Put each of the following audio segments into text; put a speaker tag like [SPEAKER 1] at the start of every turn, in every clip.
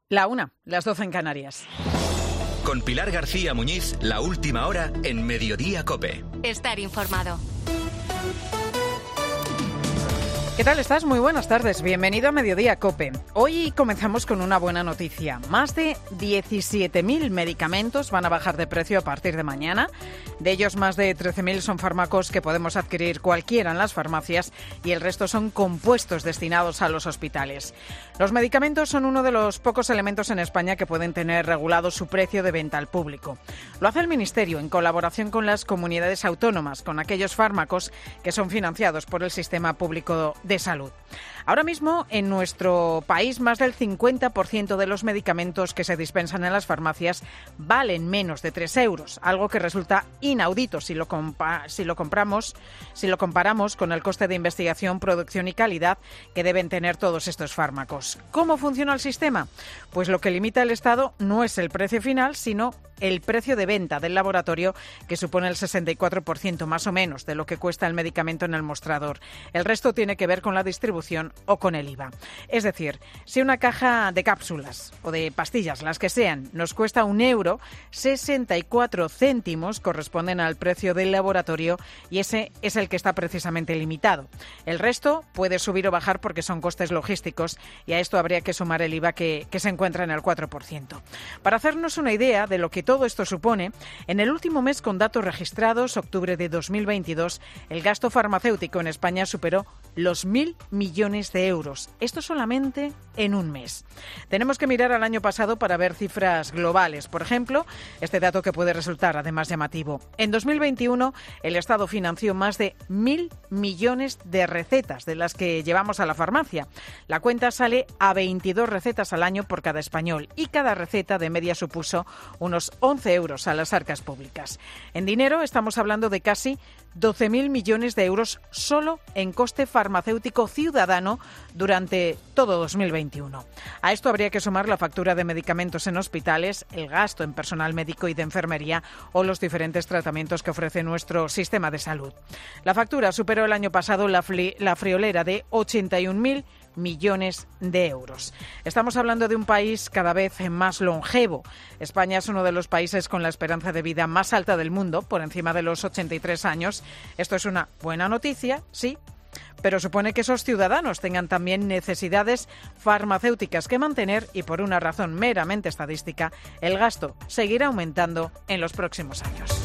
[SPEAKER 1] La 1, las 12 en Canarias.
[SPEAKER 2] Con Pilar García Muñiz, la última hora en Mediodía COPE.
[SPEAKER 3] Estar informado.
[SPEAKER 1] ¿Qué tal estás? Muy buenas tardes. Bienvenido a Mediodía COPE. Hoy comenzamos con una buena noticia. Más de 17.000 medicamentos van a bajar de precio a partir de mañana. De ellos, más de 13.000 son fármacos que podemos adquirir cualquiera en las farmacias y el resto son compuestos destinados a los hospitales. Los medicamentos son uno de los pocos elementos en España que pueden tener regulado su precio de venta al público. Lo hace el Ministerio en colaboración con las comunidades autónomas, con aquellos fármacos que son financiados por el sistema público de salud. Ahora mismo, en nuestro país, más del 50% de los medicamentos que se dispensan en las farmacias valen menos de 3 euros, algo que resulta inaudito si lo comparamos con el coste de investigación, producción y calidad que deben tener todos estos fármacos. ¿Cómo funciona el sistema? Pues lo que limita el Estado no es el precio final, sino el precio de venta del laboratorio, que supone el 64% más o menos de lo que cuesta el medicamento en el mostrador. El resto tiene que ver con la distribución o con el IVA. Es decir, si una caja de cápsulas o de pastillas, las que sean, nos cuesta 1 euro, 64 céntimos corresponden al precio del laboratorio y ese es el que está precisamente limitado. El resto puede subir o bajar porque son costes logísticos y a esto habría que sumar el IVA que se encuentra en el 4%. Para hacernos una idea de lo que todo esto supone, en el último mes con datos registrados, octubre de 2022, el gasto farmacéutico en España superó los 1.000 millones de euros. Esto solamente en un mes. Tenemos que mirar al año pasado para ver cifras globales. Por ejemplo, este dato que puede resultar además llamativo. En 2021, el Estado financió más de 1.000 millones de recetas de las que llevamos a la farmacia. La cuenta sale a 22 recetas al año por cada español y cada receta de media supuso unos 11 euros a las arcas públicas. En dinero estamos hablando de casi 12.000 millones de euros solo en coste farmacéutico ciudadano durante todo 2021. A esto habría que sumar la factura de medicamentos en hospitales, el gasto en personal médico y de enfermería o los diferentes tratamientos que ofrece nuestro sistema de salud. La factura superó el año pasado la friolera de 81.000 millones de euros. Estamos hablando de un país cada vez más longevo. España es uno de los países con la esperanza de vida más alta del mundo, por encima de los 83 años. Esto es una buena noticia, sí, pero supone que esos ciudadanos tengan también necesidades farmacéuticas que mantener y, por una razón meramente estadística, el gasto seguirá aumentando en los próximos años.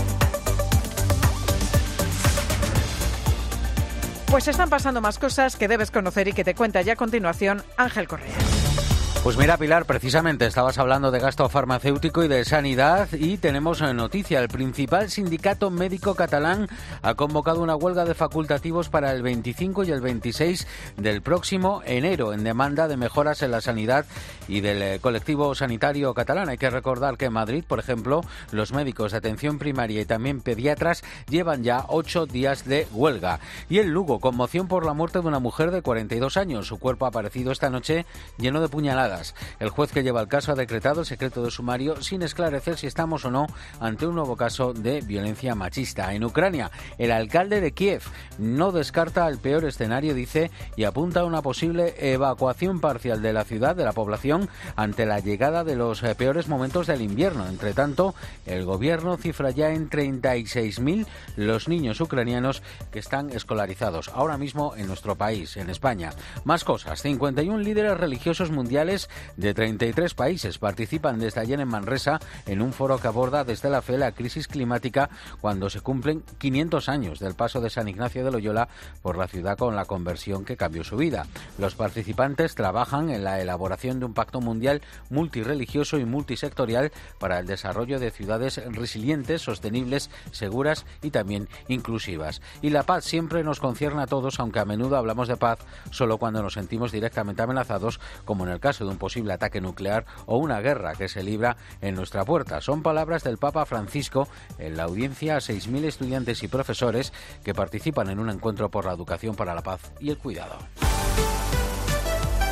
[SPEAKER 1] Pues están pasando más cosas que debes conocer y que te cuenta ya a continuación Ángel Correa.
[SPEAKER 4] Pues mira, Pilar, precisamente estabas hablando de gasto farmacéutico y de sanidad y tenemos noticia. El principal sindicato médico catalán ha convocado una huelga de facultativos para el 25 y el 26 del próximo enero en demanda de mejoras en la sanidad y del colectivo sanitario catalán. Hay que recordar que en Madrid, por ejemplo, los médicos de atención primaria y también pediatras llevan ya 8 días de huelga. Y en Lugo, conmoción por la muerte de una mujer de 42 años. Su cuerpo ha aparecido esta noche lleno de puñaladas. El juez que lleva el caso ha decretado el secreto de sumario sin esclarecer si estamos o no ante un nuevo caso de violencia machista. En Ucrania, el alcalde de Kiev no descarta el peor escenario, dice, y apunta a una posible evacuación parcial de la ciudad, de la población, ante la llegada de los peores momentos del invierno. Entre tanto, el gobierno cifra ya en 36.000 los niños ucranianos que están escolarizados ahora mismo en nuestro país, en España. Más cosas, 51 líderes religiosos mundiales de 33 países participan desde ayer en Manresa en un foro que aborda desde la fe la crisis climática cuando se cumplen 500 años del paso de San Ignacio de Loyola por la ciudad con la conversión que cambió su vida. Los participantes trabajan en la elaboración de un pacto mundial multirreligioso y multisectorial para el desarrollo de ciudades resilientes, sostenibles, seguras y también inclusivas. Y la paz siempre nos concierne a todos, aunque a menudo hablamos de paz solo cuando nos sentimos directamente amenazados, como en el caso de un posible ataque nuclear o una guerra que se libra en nuestra puerta. Son palabras del Papa Francisco en la audiencia a 6.000 estudiantes y profesores que participan en un encuentro por la educación para la paz y el cuidado.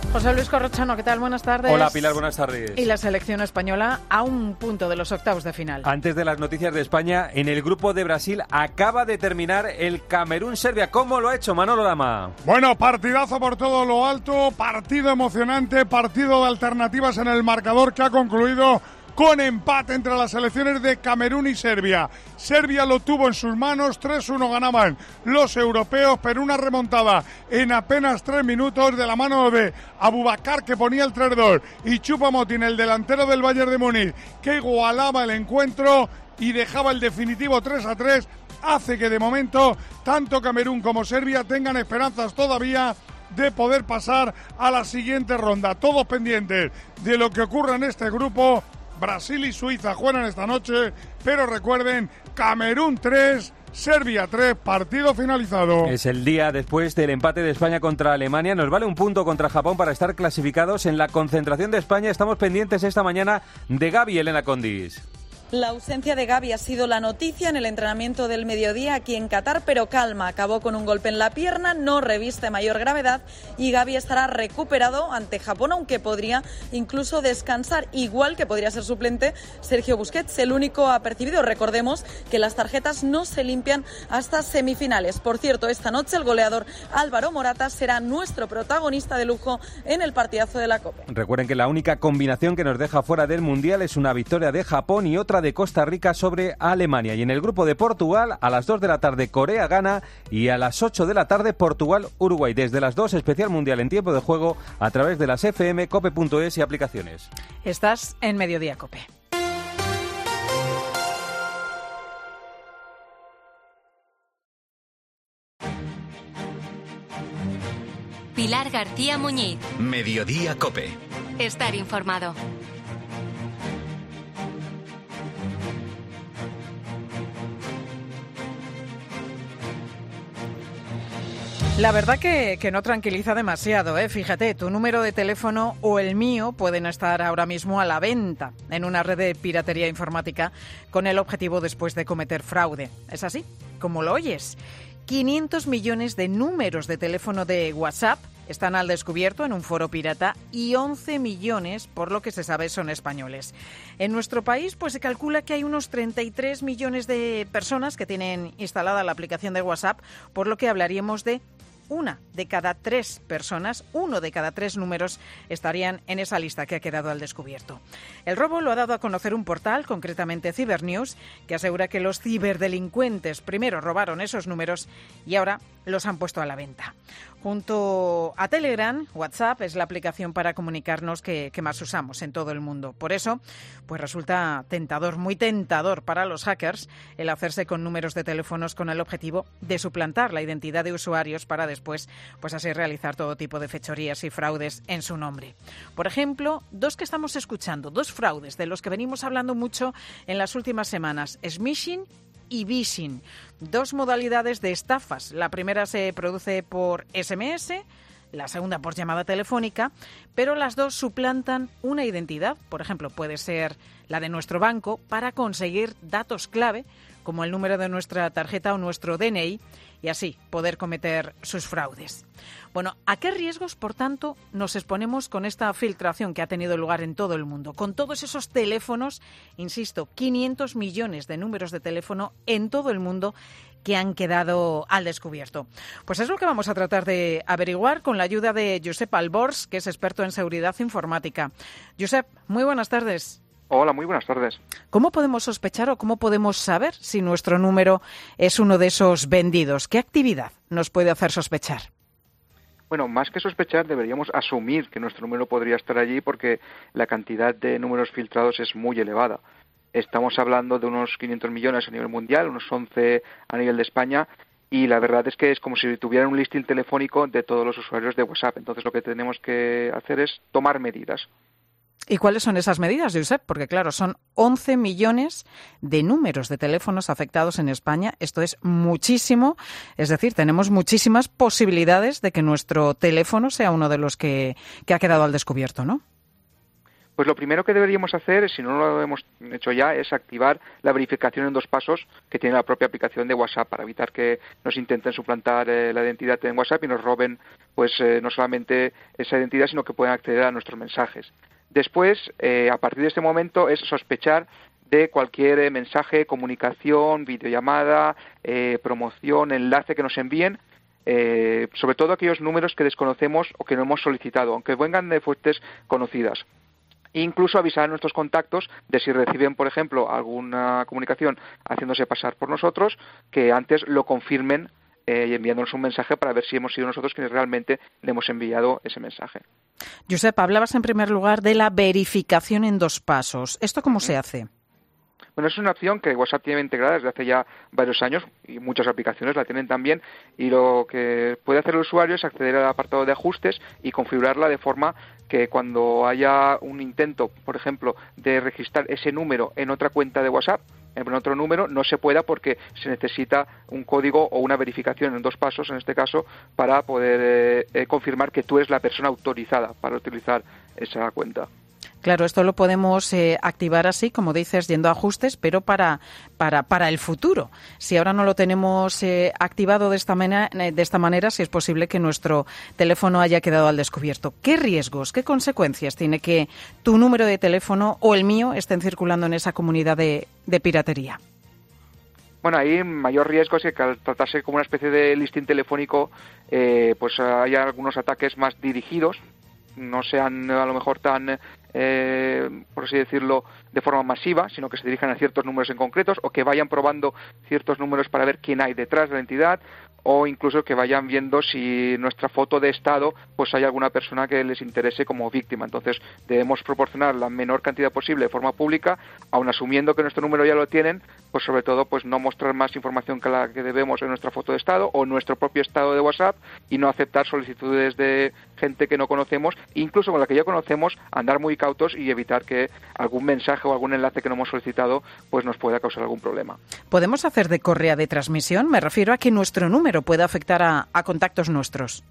[SPEAKER 1] José Luis Corrochano, ¿qué tal? Buenas tardes.
[SPEAKER 3] Hola Pilar, buenas tardes.
[SPEAKER 1] Y la selección española a un punto de los octavos de final.
[SPEAKER 3] Antes de las noticias de España, en el grupo de Brasil acaba de terminar el Camerún-Serbia. ¿Cómo lo ha hecho Manolo Lama?
[SPEAKER 5] Bueno, partidazo por todo lo alto, partido emocionante, partido de alternativas en el marcador que ha concluido con empate entre las selecciones de Camerún y Serbia. Serbia lo tuvo en sus manos, 3-1 ganaban los europeos, pero una remontada en apenas 3 minutos de la mano de Abubakar, que ponía el 3-2, y Choupo-Moting, el delantero del Bayern de Múnich, que igualaba el encuentro y dejaba el definitivo 3-3, hace que de momento tanto Camerún como Serbia tengan esperanzas todavía de poder pasar a la siguiente ronda. Todos pendientes de lo que ocurra en este grupo. Brasil y Suiza juegan esta noche, pero recuerden, Camerún 3, Serbia 3, partido finalizado.
[SPEAKER 3] Es el día después del empate de España contra Alemania. Nos vale un punto contra Japón para estar clasificados en la concentración de España. Estamos pendientes esta mañana de Gaby, Elena Condis.
[SPEAKER 6] La ausencia de Gaby ha sido la noticia en el entrenamiento del mediodía aquí en Qatar, pero calma, acabó con un golpe en la pierna, no reviste mayor gravedad y Gaby estará recuperado ante Japón, aunque podría incluso descansar, igual que podría ser suplente Sergio Busquets, el único apercibido. Recordemos que las tarjetas no se limpian hasta semifinales. Por cierto, esta noche el goleador Álvaro Morata será nuestro protagonista de lujo en el partidazo de la Copa.
[SPEAKER 3] Recuerden que la única combinación que nos deja fuera del Mundial es una victoria de Japón y otra de Costa Rica sobre Alemania. Y en el grupo de Portugal, a las 2 de la tarde Corea gana y a las 8 de la tarde Portugal-Uruguay. Desde las 2, especial mundial en tiempo de juego a través de las FM, cope.es y aplicaciones.
[SPEAKER 1] Estás en Mediodía Cope.
[SPEAKER 7] Pilar García Muñiz.
[SPEAKER 2] Mediodía Cope.
[SPEAKER 7] Estar informado.
[SPEAKER 1] La verdad que no tranquiliza demasiado, ¿eh? Fíjate, tu número de teléfono o el mío pueden estar ahora mismo a la venta en una red de piratería informática con el objetivo después de cometer fraude. ¿Es así? ¿Cómo lo oyes? 500 millones de números de teléfono de WhatsApp están al descubierto en un foro pirata y 11 millones, por lo que se sabe, son españoles. En nuestro país, pues se calcula que hay unos 33 millones de personas que tienen instalada la aplicación de WhatsApp, por lo que hablaríamos de uno de cada 3 números estarían en esa lista que ha quedado al descubierto. El robo lo ha dado a conocer un portal, concretamente Cybernews, que asegura que los ciberdelincuentes primero robaron esos números y ahora los han puesto a la venta. Junto a Telegram, WhatsApp es la aplicación para comunicarnos que más usamos en todo el mundo. Por eso, pues resulta tentador, muy tentador para los hackers el hacerse con números de teléfonos con el objetivo de suplantar la identidad de usuarios para después, pues así realizar todo tipo de fechorías y fraudes en su nombre. Por ejemplo, 2 que estamos escuchando, 2 fraudes de los que venimos hablando mucho en las últimas semanas: smishing y phishing, 2 modalidades de estafas. La primera se produce por SMS, la segunda por llamada telefónica, pero las 2 suplantan una identidad. Por ejemplo, puede ser la de nuestro banco para conseguir datos clave, como el número de nuestra tarjeta o nuestro DNI, y así poder cometer sus fraudes. Bueno, ¿a qué riesgos, por tanto, nos exponemos con esta filtración que ha tenido lugar en todo el mundo? Con todos esos teléfonos, insisto, 500 millones de números de teléfono en todo el mundo que han quedado al descubierto. Pues es lo que vamos a tratar de averiguar con la ayuda de Josep Albors, que es experto en seguridad informática. Josep, muy buenas tardes.
[SPEAKER 8] Hola, muy buenas tardes.
[SPEAKER 1] ¿Cómo podemos sospechar o cómo podemos saber si nuestro número es uno de esos vendidos? ¿Qué actividad nos puede hacer sospechar?
[SPEAKER 8] Bueno, más que sospechar, deberíamos asumir que nuestro número podría estar allí porque la cantidad de números filtrados es muy elevada. Estamos hablando de unos 500 millones a nivel mundial, unos 11 a nivel de España, y la verdad es que es como si tuvieran un listing telefónico de todos los usuarios de WhatsApp. Entonces lo que tenemos que hacer es tomar medidas.
[SPEAKER 1] ¿Y cuáles son esas medidas, Josep? Porque, claro, son 11 millones de números de teléfonos afectados en España. Esto es muchísimo. Es decir, tenemos muchísimas posibilidades de que nuestro teléfono sea uno de los que ha quedado al descubierto, ¿no?
[SPEAKER 8] Pues lo primero que deberíamos hacer, si no lo hemos hecho ya, es activar la verificación en 2 pasos que tiene la propia aplicación de WhatsApp para evitar que nos intenten suplantar la identidad en WhatsApp y nos roben pues no solamente esa identidad, sino que puedan acceder a nuestros mensajes. Después, a partir de este momento, es sospechar de cualquier mensaje, comunicación, videollamada, promoción, enlace que nos envíen, sobre todo aquellos números que desconocemos o que no hemos solicitado, aunque vengan de fuentes conocidas. Incluso avisar a nuestros contactos de si reciben, por ejemplo, alguna comunicación haciéndose pasar por nosotros, que antes lo confirmen y enviándonos un mensaje para ver si hemos sido nosotros quienes realmente le hemos enviado ese mensaje.
[SPEAKER 1] Josep, hablabas en primer lugar de la verificación en 2 pasos. ¿Esto cómo se hace?
[SPEAKER 8] Bueno, es una opción que WhatsApp tiene integrada desde hace ya varios años y muchas aplicaciones la tienen también, y lo que puede hacer el usuario es acceder al apartado de ajustes y configurarla de forma que cuando haya un intento, por ejemplo, de registrar ese número en otra cuenta de WhatsApp, en otro número, no se pueda porque se necesita un código o una verificación en 2 pasos, en este caso, para poder confirmar que tú eres la persona autorizada para utilizar esa cuenta.
[SPEAKER 1] Claro, esto lo podemos activar así, como dices, yendo a ajustes, pero para el futuro. Si ahora no lo tenemos activado de esta manera, si es posible que nuestro teléfono haya quedado al descubierto. ¿Qué riesgos, qué consecuencias tiene que tu número de teléfono o el mío estén circulando en esa comunidad de piratería?
[SPEAKER 8] Bueno, ahí mayor riesgo es que al tratarse como una especie de listín telefónico, pues haya algunos ataques más dirigidos, no sean a lo mejor tan, por así decirlo, de forma masiva, sino que se dirijan a ciertos números en concretos o que vayan probando ciertos números para ver quién hay detrás de la entidad, o incluso que vayan viendo si nuestra foto de estado pues hay alguna persona que les interese como víctima. Entonces debemos proporcionar la menor cantidad posible de forma pública, aun asumiendo que nuestro número ya lo tienen, pues sobre todo pues no mostrar más información que la que debemos en nuestra foto de estado o nuestro propio estado de WhatsApp, y no aceptar solicitudes de gente que no conocemos, incluso con la que ya conocemos, andar muy cautos y evitar que algún mensaje o algún enlace que no hemos solicitado pues nos pueda causar algún problema.
[SPEAKER 1] ¿Podemos hacer de correa de transmisión? Me refiero a que nuestro número puede afectar a contactos nuestros.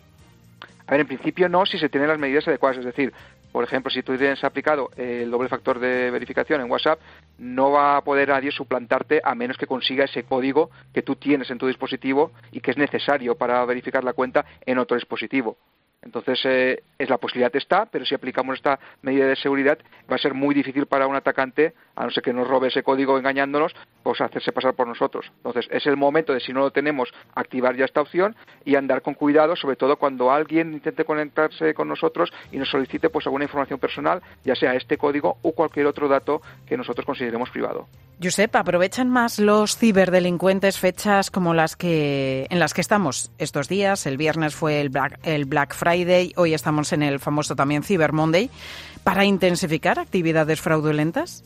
[SPEAKER 8] A ver, en principio no, si se tienen las medidas adecuadas. Es decir, por ejemplo, si tú tienes aplicado el doble factor de verificación en WhatsApp, no va a poder nadie suplantarte a menos que consiga ese código que tú tienes en tu dispositivo y que es necesario para verificar la cuenta en otro dispositivo. Entonces, la posibilidad está, pero si aplicamos esta medida de seguridad, va a ser muy difícil para un atacante, a no ser que nos robe ese código engañándonos, pues hacerse pasar por nosotros. Entonces, es el momento de, si no lo tenemos, activar ya esta opción y andar con cuidado, sobre todo cuando alguien intente conectarse con nosotros y nos solicite pues alguna información personal, ya sea este código o cualquier otro dato que nosotros consideremos privado.
[SPEAKER 1] Josep, ¿aprovechan más los ciberdelincuentes fechas como en las que estamos estos días? El viernes fue el Black Friday, hoy estamos en el famoso también Cyber Monday, para intensificar actividades fraudulentas.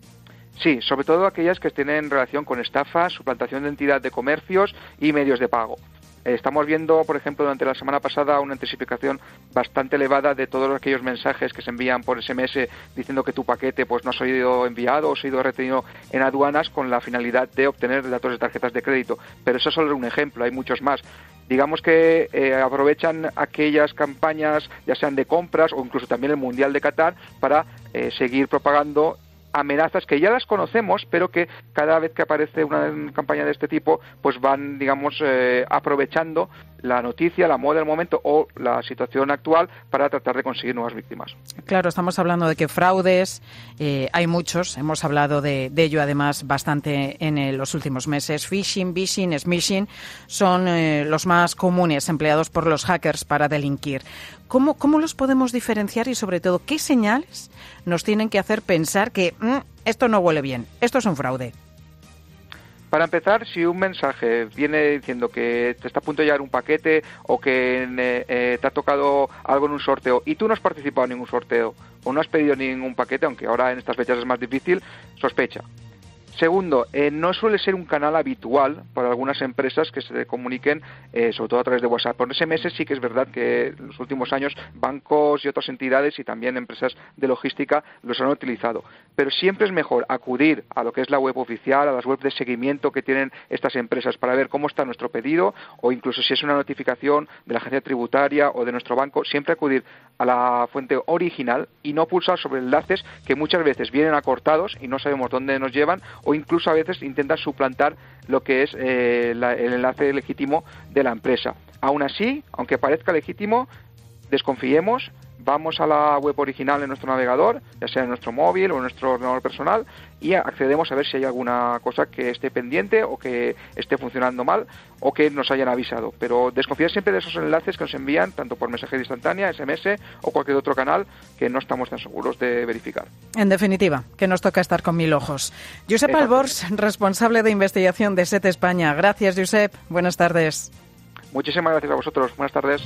[SPEAKER 8] Sí, sobre todo aquellas que tienen relación con estafas, suplantación de identidad de comercios y medios de pago. Estamos viendo, por ejemplo, durante la semana pasada una intensificación bastante elevada de todos aquellos mensajes que se envían por SMS diciendo que tu paquete pues no ha sido enviado o ha sido retenido en aduanas con la finalidad de obtener datos de tarjetas de crédito. Pero eso es solo un ejemplo, hay muchos más. Digamos que aprovechan aquellas campañas, ya sean de compras o incluso también el Mundial de Qatar, para seguir propagando amenazas que ya las conocemos, pero que cada vez que aparece una campaña de este tipo, pues van, digamos, aprovechando la noticia, la moda del momento o la situación actual para tratar de conseguir nuevas víctimas.
[SPEAKER 1] Claro, estamos hablando de que fraudes hay muchos, hemos hablado de ello además bastante en los últimos meses. Phishing, vishing, smishing son los más comunes empleados por los hackers para delinquir. ¿Cómo los podemos diferenciar y sobre todo qué señales nos tienen que hacer pensar que esto no huele bien, esto es un fraude?
[SPEAKER 8] Para empezar, si un mensaje viene diciendo que te está a punto de llegar un paquete o que te ha tocado algo en un sorteo y tú no has participado en ningún sorteo o no has pedido ningún paquete, aunque ahora en estas fechas es más difícil, sospecha. Segundo, no suele ser un canal habitual para algunas empresas que se comuniquen, sobre todo a través de WhatsApp. Por SMS sí que es verdad que en los últimos años bancos y otras entidades y también empresas de logística los han utilizado. Pero siempre es mejor acudir a lo que es la web oficial, a las webs de seguimiento que tienen estas empresas para ver cómo está nuestro pedido, o incluso si es una notificación de la agencia tributaria o de nuestro banco, siempre acudir a la fuente original y no pulsar sobre enlaces que muchas veces vienen acortados y no sabemos dónde nos llevan, o incluso a veces intentan suplantar lo que es el enlace legítimo de la empresa. Aún así, aunque parezca legítimo, desconfiemos, vamos a la web original en nuestro navegador, ya sea en nuestro móvil o en nuestro ordenador personal, y accedemos a ver si hay alguna cosa que esté pendiente o que esté funcionando mal o que nos hayan avisado. Pero desconfiar siempre de esos enlaces que nos envían, tanto por mensajería instantánea, SMS o cualquier otro canal que no estamos tan seguros de verificar.
[SPEAKER 1] En definitiva, que nos toca estar con 1000 ojos. Josep Albors, responsable de investigación de SET España. Gracias, Josep. Buenas tardes.
[SPEAKER 8] Muchísimas gracias a vosotros. Buenas tardes.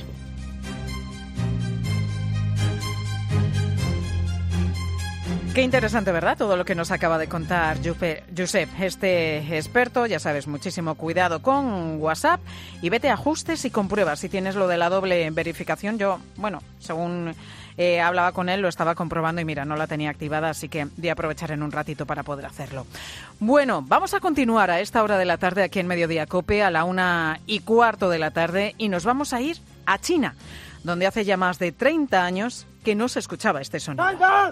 [SPEAKER 1] Qué interesante, ¿verdad? Todo lo que nos acaba de contar Josep, este experto. Ya sabes, muchísimo cuidado con WhatsApp y vete a ajustes y comprueba si tienes lo de la doble verificación. Yo, según hablaba con él, lo estaba comprobando y mira, no la tenía activada, así que voy a aprovechar en un ratito para poder hacerlo. Bueno, vamos a continuar a esta hora de la tarde aquí en Mediodía COPE, a la 1:15 de la tarde, y nos vamos a ir a China, donde hace ya más de 30 años que no se escuchaba este sonido.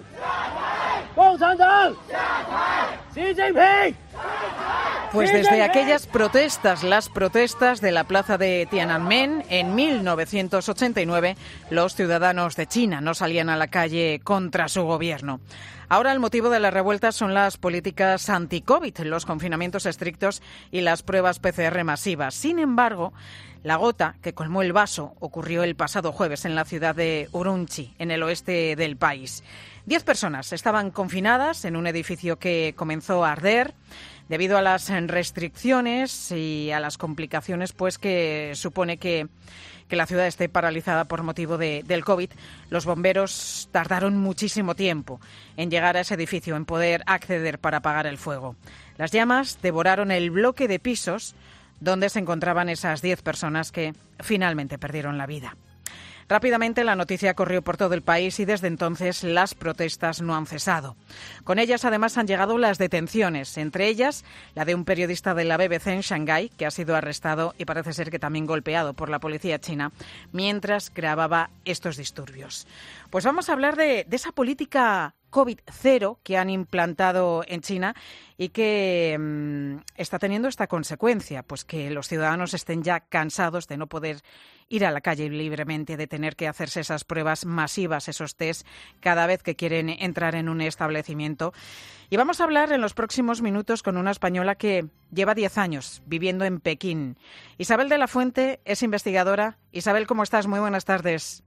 [SPEAKER 1] Pues desde aquellas protestas, las protestas de la plaza de Tiananmen en 1989, los ciudadanos de China no salían a la calle contra su gobierno. Ahora el motivo de las revueltas son las políticas anti-COVID, los confinamientos estrictos y las pruebas PCR masivas. Sin embargo, la gota que colmó el vaso ocurrió el pasado jueves en la ciudad de Urumqi, en el oeste del país. 10 personas estaban confinadas en un edificio que comenzó a arder debido a las restricciones y a las complicaciones pues que supone que la ciudad esté paralizada por motivo del COVID. Los bomberos tardaron muchísimo tiempo en llegar a ese edificio, en poder acceder para apagar el fuego. Las llamas devoraron el bloque de pisos donde se encontraban esas 10 personas que finalmente perdieron la vida. Rápidamente la noticia corrió por todo el país y desde entonces las protestas no han cesado. Con ellas además han llegado las detenciones, entre ellas la de un periodista de la BBC en Shanghái que ha sido arrestado y parece ser que también golpeado por la policía china mientras grababa estos disturbios. Pues vamos a hablar de esa política COVID-0 que han implantado en China y que está teniendo esta consecuencia, pues que los ciudadanos estén ya cansados de no poder ir a la calle libremente, de tener que hacerse esas pruebas masivas, esos test, cada vez que quieren entrar en un establecimiento. Y vamos a hablar en los próximos minutos con una española que lleva 10 años viviendo en Pekín. Isabel de la Fuente es investigadora. Isabel, ¿cómo estás? Muy buenas tardes.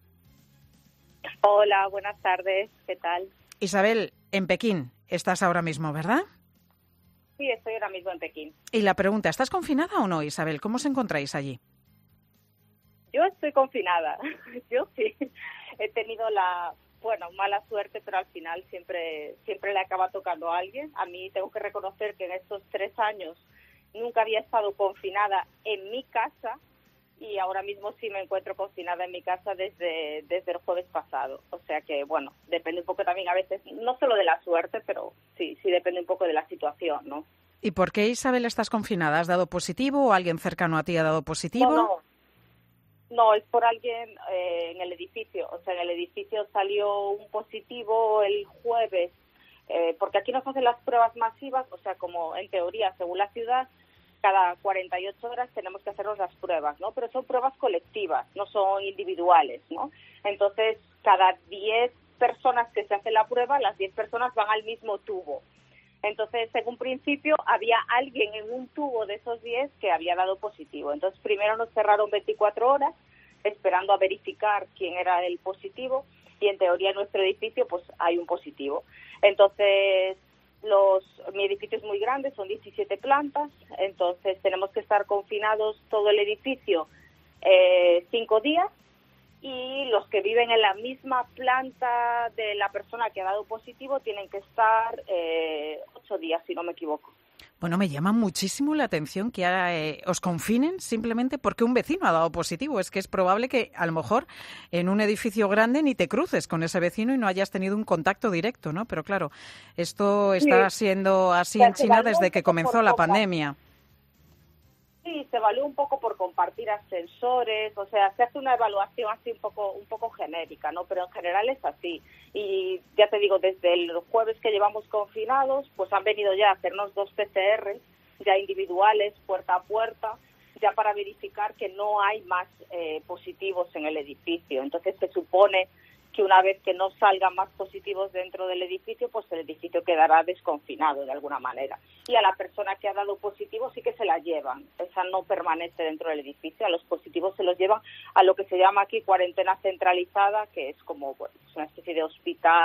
[SPEAKER 9] Hola, buenas tardes. ¿Qué tal?
[SPEAKER 1] Isabel, en Pekín estás ahora mismo, ¿verdad?
[SPEAKER 9] Sí, estoy ahora mismo en Pekín.
[SPEAKER 1] Y la pregunta, ¿estás confinada o no, Isabel? ¿Cómo os encontráis allí?
[SPEAKER 9] Yo estoy confinada. Yo sí. He tenido mala suerte, pero al final siempre le acaba tocando a alguien. A mí tengo que reconocer que en estos 3 años nunca había estado confinada en mi casa y ahora mismo sí me encuentro confinada en mi casa desde el jueves pasado. O sea que, depende un poco también a veces, no solo de la suerte, pero sí depende un poco de la situación, ¿no?
[SPEAKER 1] ¿Y por qué, Isabel, estás confinada? ¿Has dado positivo o alguien cercano a ti ha dado positivo?
[SPEAKER 9] No, es por alguien en el edificio. O sea, en el edificio salió un positivo el jueves, porque aquí nos hacen las pruebas masivas, o sea, como en teoría, según la ciudad, cada 48 horas tenemos que hacernos las pruebas, ¿no? Pero son pruebas colectivas, no son individuales, ¿no? Entonces, cada 10 personas que se hacen la prueba, las 10 personas van al mismo tubo. Entonces, según principio, había alguien en un tubo de esos 10 que había dado positivo. Entonces, primero nos cerraron 24 horas, esperando a verificar quién era el positivo, y en teoría en nuestro edificio, pues, hay un positivo. Entonces, mi edificio es muy grande, son 17 plantas, entonces tenemos que estar confinados todo el edificio 5 días, y los que viven en la misma planta de la persona que ha dado positivo tienen que estar 8 días, si no me equivoco.
[SPEAKER 1] Bueno, me llama muchísimo la atención que os confinen simplemente porque un vecino ha dado positivo. Es que es probable que a lo mejor en un edificio grande ni te cruces con ese vecino y no hayas tenido un contacto directo, ¿no? Pero claro, esto está siendo así en China desde que comenzó la pandemia.
[SPEAKER 9] Sí, se evalúa un poco por compartir ascensores, o sea, se hace una evaluación así un poco genérica, ¿no? Pero en general es así. Y ya te digo, desde el jueves que llevamos confinados, pues han venido ya a hacernos 2 PCR, ya individuales, puerta a puerta, ya para verificar que no hay más positivos en el edificio. Entonces se supone que una vez que no salgan más positivos dentro del edificio, pues el edificio quedará desconfinado de alguna manera. Y a la persona que ha dado positivo sí que se la llevan. Esa no permanece dentro del edificio. A los positivos se los llevan a lo que se llama aquí cuarentena centralizada, que es como una especie de hospital